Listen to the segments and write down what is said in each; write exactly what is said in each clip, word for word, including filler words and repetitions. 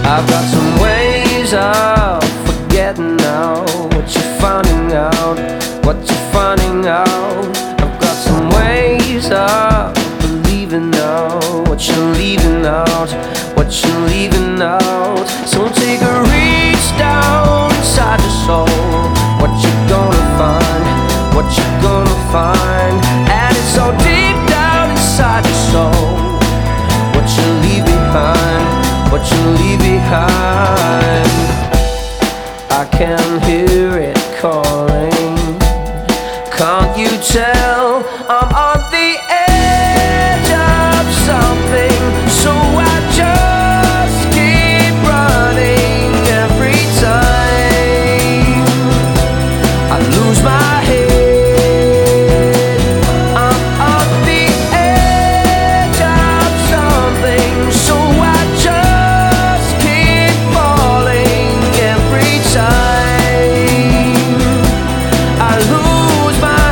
I've got some ways of forgetting now what you're finding out, what you're finding out. I've got some ways of believing now what you're leaving out, what you're leaving out. So take a reach down inside your soul. What you're gonna find, what you're gonna find. And it's so deep down inside your soul. What you leave behind, what you leave behind. I can hear it calling. Can't you tell I'm on the edge of something? So I just keep running every time I lose my head. I'm on the edge of something, so I just keep falling every time I lose my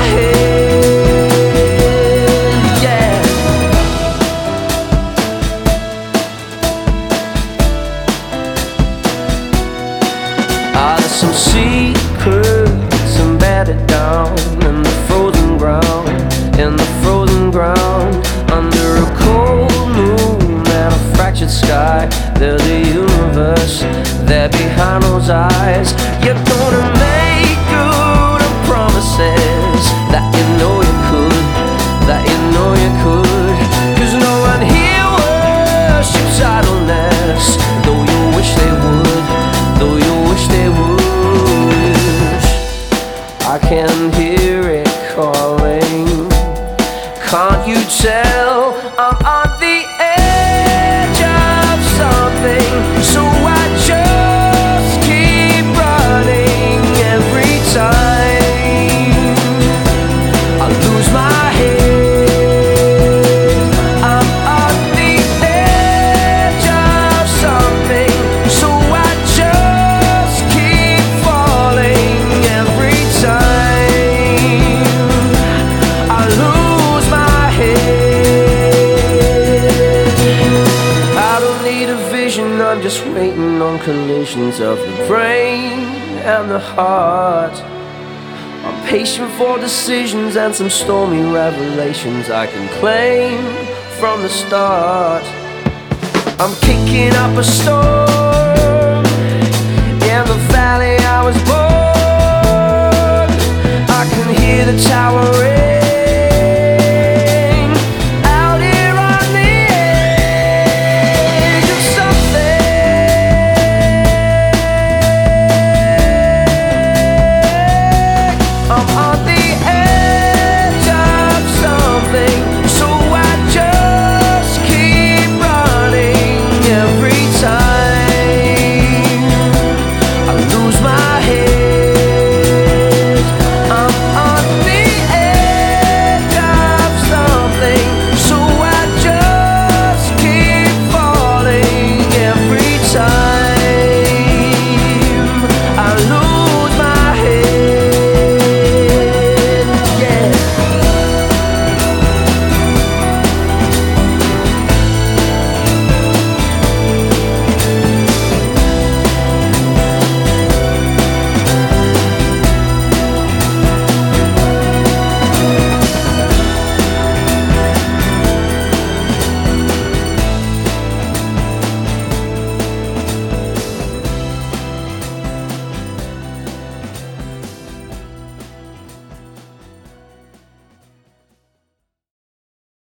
head. Yeah. Are there some secrets embedded down in the frozen ground, in the frozen ground, under a cold moon and a fractured sky? There's a universe there behind those eyes. You're gonna make good on promises that you know you could, that you know you could. Cause no one here worships idleness, though you wish they would, though you wish they would. I can hear it calling. Can't you tell I'm on the edge of something? So I just keep running every time I lose my head. I'm on the edge of something, so I just keep falling every time I lose my head. I don't need a vision, I'm just waiting on collisions of the brain and the heart. I'm patient for decisions and some stormy revelations I can claim from the start. I'm kicking up a storm in the valley I was born. I can hear the tower ring.